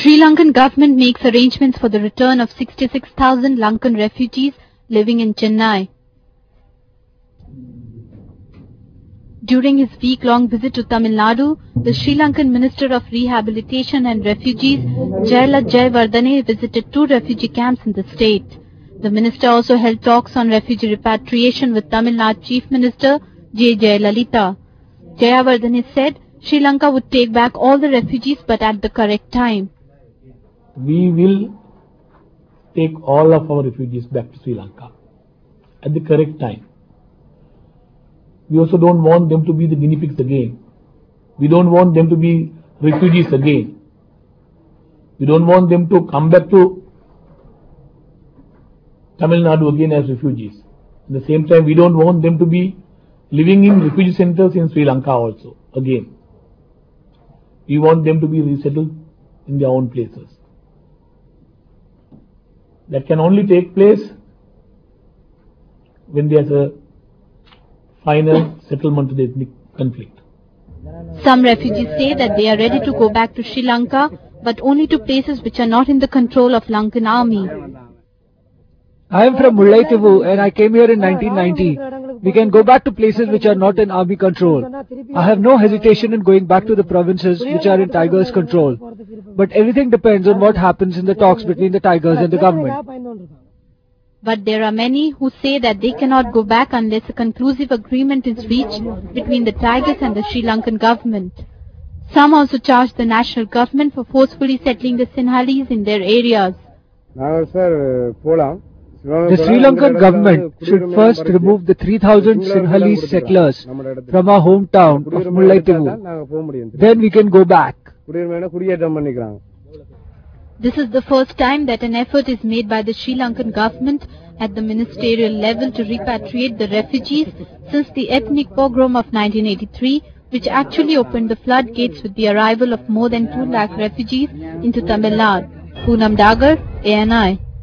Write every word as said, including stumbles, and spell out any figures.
Sri Lankan government makes arrangements for the return of sixty-six thousand Lankan refugees living in Chennai. During his week-long visit to Tamil Nadu, the Sri Lankan Minister of Rehabilitation and Refugees, Jayala Jayawardene, visited two refugee camps in the state. The minister also held talks on refugee repatriation with Tamil Nadu Chief Minister J. Jayalalitha. Jayawardene said Sri Lanka would take back all the refugees but at the correct time. We will take all of our refugees back to Sri Lanka at the correct time. We also don't want them to be the guinea pigs again. We don't want them to be refugees again. We don't want them to come back to Tamil Nadu again as refugees. At the same time, we don't want them to be living in refugee centers in Sri Lanka also again. We want them to be resettled in their own places. That can only take place when there's a final settlement to the ethnic conflict. Some refugees say that they are ready to go back to Sri Lanka, but only to places which are not in the control of Lankan army. I am from Mullaitivu and I came here in nineteen ninety. We can go back to places which are not in army control. I have no hesitation in going back to the provinces which are in Tigers' control. But everything depends on what happens in the talks between the Tigers and the government. But there are many who say that they cannot go back unless a conclusive agreement is reached between the Tigers and the Sri Lankan government. Some also charge the national government for forcefully settling the Sinhalese in their areas. The Sri Lankan government should first remove the three thousand Sinhalese settlers from our hometown of Mullaitivu. Then we can go back. This is the first time that an effort is made by the Sri Lankan government at the ministerial level to repatriate the refugees since the ethnic pogrom of nineteen eighty-three, which actually opened the floodgates with the arrival of more than two lakh refugees into Tamil Nadu. Poonam Dagar, A N I.